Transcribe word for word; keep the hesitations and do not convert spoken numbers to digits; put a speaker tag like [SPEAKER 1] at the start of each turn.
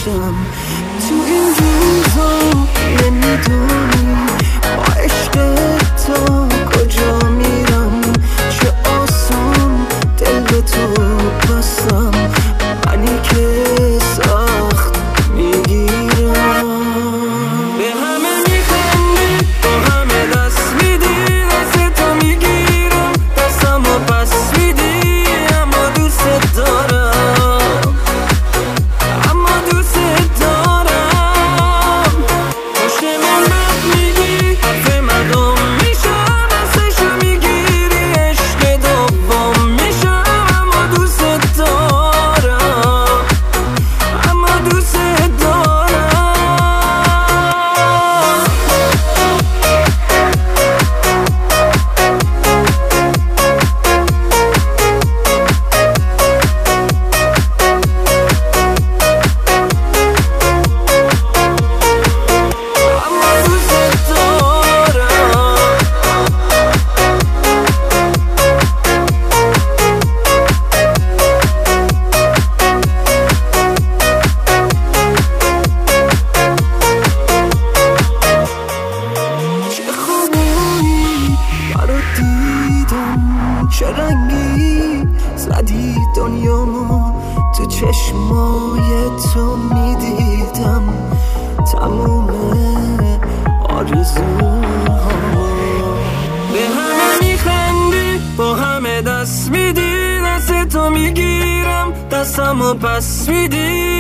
[SPEAKER 1] داشتم. تو این روزا نمیدونی با عشق تو کجا میرم، چه آسان دل به تو بستم، منی که سخت میگیرم. به همه میخندی، با همه دست میدی، دست تو میگیرم، دستمو پس میدی، اما دوست دارم، اما دوست دارم. پشت من رد میگی، حرف مردم میشم، دستشو میگیری، عشق دوم میشم، اما دوست دارم، اما دوست دارم. چه رنگی زدی دنیامو، تو چشمای تو میدیدم تموم آرزوهامو. به همه میخندی، با همه دست میدی، دست تو میگیرم، دستمو پس میدی،